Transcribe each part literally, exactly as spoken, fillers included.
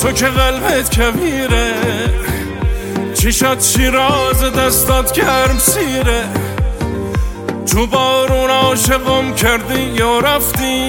تو که قلبت کبیره، چشات شیراز دستات گرم سیره. تو بارون عاشقم کردی یا رفتی،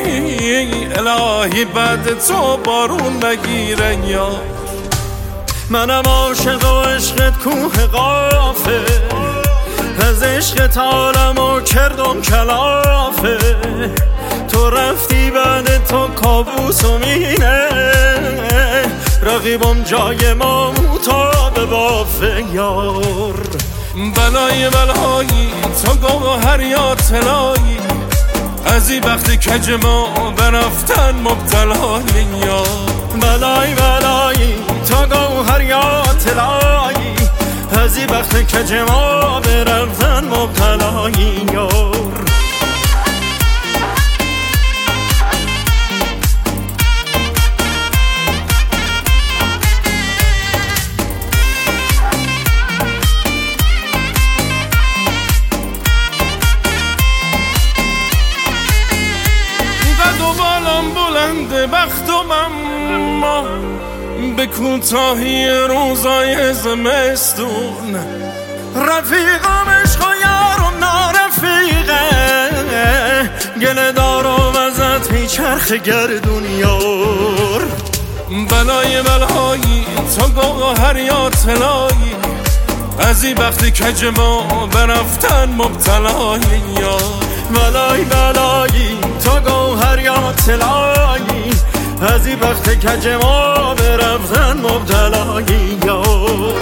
الهی بعد تو بارون نگیره. یا منم عاشق و عشقت کوه قافه، از عشقت عالمو کردم کلافه. تو رفتی بعد تو کابوسم اینه، رقیبم جای ما تا به بافه. یار بلای بلایی تو گوهر یا طلایی، از این وقتی کج ما برفتن مبتلایی. یا بلای بلایی تو گوهر یا طلایی، از این وقتی کج ما برفتن مبتلایی. یار بلند بختم اما به کوتاهی روزای زمستون، رفیقم عشق و یارم نارفیقه، گله دارم ازت میچرخ گردون. یار بلای بلایی تو گوهر یا طلایی، از این وقتی کج ما برفتن مبتلایی. یا بلای بلایی تو گوهر یا طلایی، از این وقت کج ما برفتن مبتلایی. یار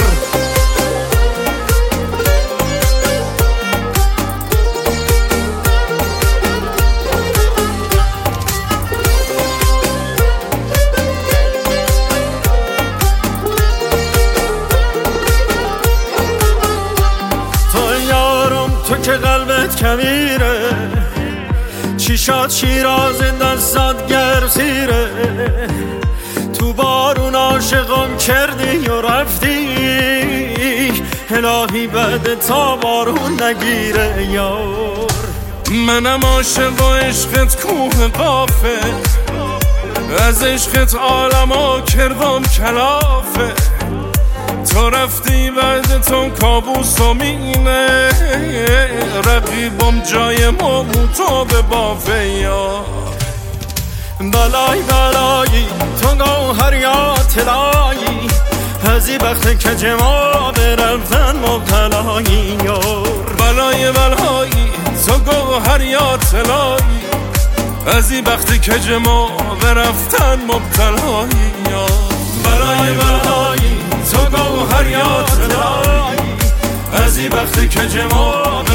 تو یارم تو که قلبت کبیره، چشات شیراز دستات گرم سیره. تو بارون عاشقم کردی و رفتی، الهی بعد تا بارون نگیره. یار منم عاشق و عشقت کوه قافه، از عشقت عالمو کردم کلافه. تو رفتی بعد تو کابوسم اینه، رقیبم جای ما تو به بافه. یا بلای بلایی تو گوهر یا طلایی، از این وقت کج ما برفتن مبتلایی. یار بلای بلایی تو گوهر یا طلایی، از این وقت کج ما برفتن مبتلایی. یا بلای بلایی تو گوهر یا طلایی، از این وقت کج ما